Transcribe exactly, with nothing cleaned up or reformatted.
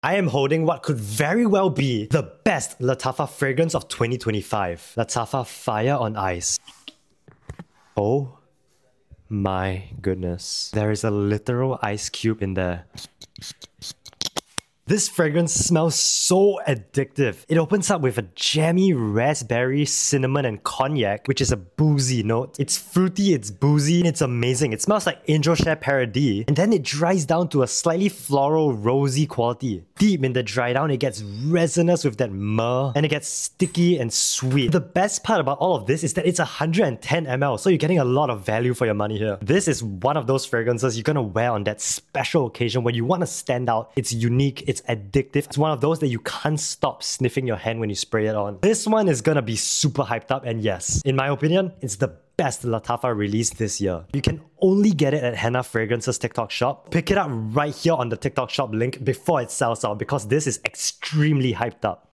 I am holding what could very well be the best Lattafa fragrance of twenty twenty-five. Lattafa Fire on Ice. Oh my goodness. There is a literal ice cube in there. This fragrance smells so addictive. It opens up with a jammy raspberry, cinnamon, and cognac, which is a boozy note. It's fruity, it's boozy, and it's amazing. It smells like Angel Share Paradis, and then it dries down to a slightly floral, rosy quality. Deep in the dry down, it gets resinous with that myrrh, and it gets sticky and sweet. The best part about all of this is that it's one hundred ten milliliters, so you're getting a lot of value for your money here. This is one of those fragrances you're gonna wear on that special occasion when you want to stand out. It's unique, it's addictive. It's one of those that you can't stop sniffing your hand when you spray it on. This one is gonna be super hyped up, and yes, in my opinion, it's the best Lattafa release this year. You can only get it at Henna Fragrances TikTok shop. Pick it up right here on the TikTok shop link before it sells out because this is extremely hyped up.